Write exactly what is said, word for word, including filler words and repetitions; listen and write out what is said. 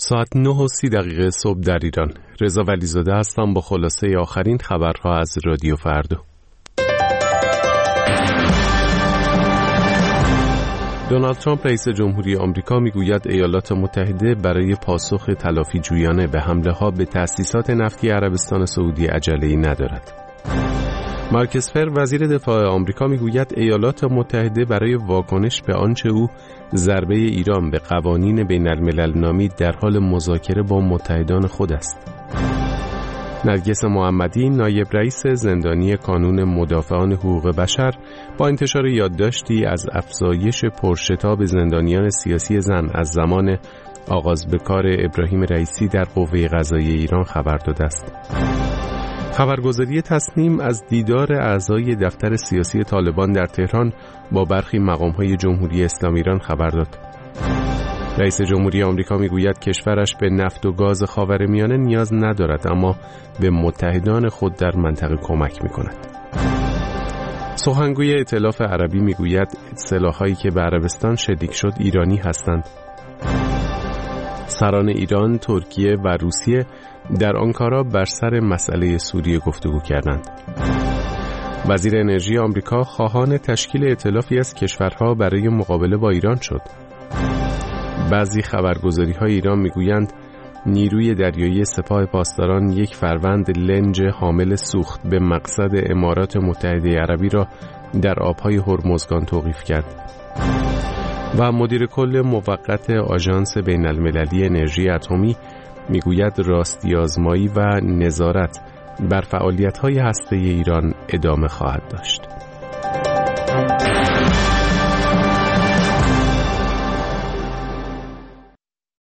ساعت نه و سی دقیقه صبح در ایران. رضا ولیزاده هستم با خلاصه آخرین خبرها از رادیو فردا. دونالد ترامپ رئیس جمهوری آمریکا میگوید ایالات متحده برای پاسخ تلافی جویانه به حمله ها به تأسیسات نفتی عربستان سعودی عجله‌ای ندارد. مارک اسپر وزیر دفاع آمریکا میگوید ایالات متحده برای واکنش به آنچه او ضربه ایران به قوانین بین الملل نامید در حال مذاکره با متحدان خود است. نرگس محمدی نایب رئیس زندانی کانون مدافعان حقوق بشر با انتشار یادداشتی از افزایش پرشتاب زندانیان سیاسی زن از زمان آغاز به کار ابراهیم رئیسی در قوه قضاییه ایران خبر داده است. خبرگزاری تصنیم از دیدار اعضای دفتر سیاسی طالبان در تهران با برخی مقام‌های جمهوری اسلامی ایران خبر داد. رئیس جمهوری آمریکا میگوید کشورش به نفت و گاز خاورمیانه نیاز ندارد، اما به متحدان خود در منطقه کمک می‌کند. سخنگوی ائتلاف عربی میگوید سلاح‌هایی که به عربستان شلیک شد ایرانی هستند. سران ایران، ترکیه و روسیه در آنکارا بر سر مسئله سوریه گفتگو کردند. وزیر انرژی آمریکا خواهان تشکیل ائتلافی از کشورها برای مقابله با ایران شد. بعضی خبرگزاری‌های ایران میگویند نیروی دریایی سپاه پاسداران یک فروند لنج حامل سوخت به مقصد امارات متحده عربی را در آبهای هرمزگان توقیف کرد. و مدیر کل موقت آژانس بین المللی انرژی اتمی میگوید راستی‌آزمایی و نظارت بر فعالیت‌های هسته‌ای ایران ادامه خواهد داشت.